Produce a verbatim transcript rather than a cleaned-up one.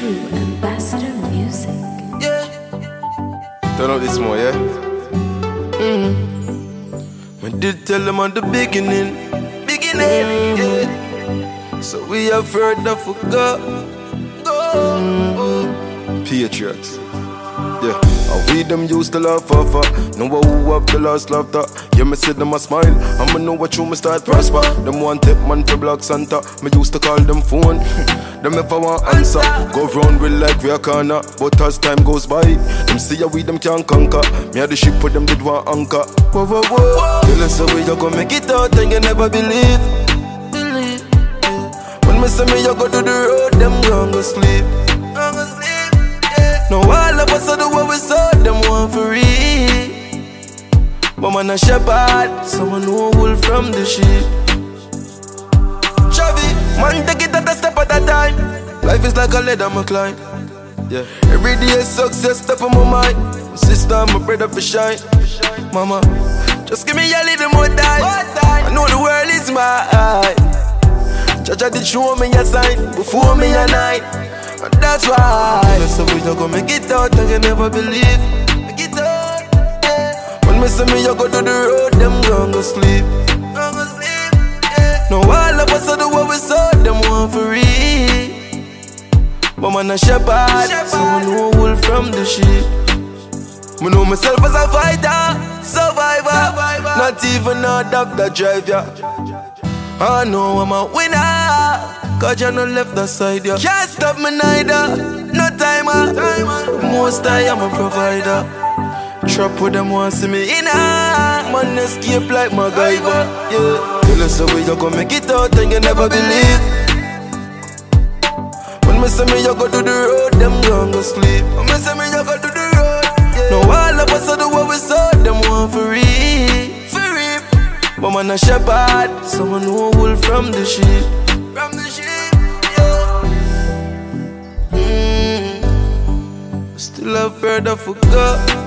true ambassador music. Yeah. Turn up this more, yeah? Mm. I did tell them at the beginning. Beginning, yeah. So we have further for go. Go. Mm. Patriots. Yeah. And we them used to laugh off. Know who have the last laughter. Yeah, me see them a smile. I'ma know what you me start prosper. Them one tip man to block Santa. Me used to call them phone. Them if I want answer. Go round with like we a corner. But as time goes by, them see how we them can't conquer. Me had the ship with them did one anchor. Whoa, whoa, whoa. Tell us how we you gonna make it out and you never believe. Believe. When me say me you go to the road, them gonna sleep. Gonna sleep. Now all of us are the way we saw them want for real. But man a shepherd, someone know wool from the sheep. Chavi, man take it at a step at a time. Life is like a ladder, my climb. Yeah. Every day is success, step on my mind. My sister, my brother for shine. Mama, just give me a little more time. I know the world is mine. Jaja did show me a sign before me a night. And that's why that's the way you go make it out and you never believe. Make it out, yeah. When me say me you go to the road, them gonna sleep. Gonna sleep, yeah. Now all of us are the way we saw them want for real. But man a shepherd, someone who wool from the sheep. Me know myself as a fighter, survivor, survivor. Not even a doctor driver. I know I'm a winner, cause you no left the side, yeah. Can't stop me neither, no timer, timer. Most I am a provider. Trap with them want see me in a man escape like MacGyver, yeah. Tell us the way you gonna make it out and you never believe. When me say me you go to the road, them gonna sleep. When me say me you go to the road, yeah. Now all of us are the way we saw them want for real. But man a shepherd, someone who wool from the sheep. From the sheep, yeah. Mm. Still have further for God.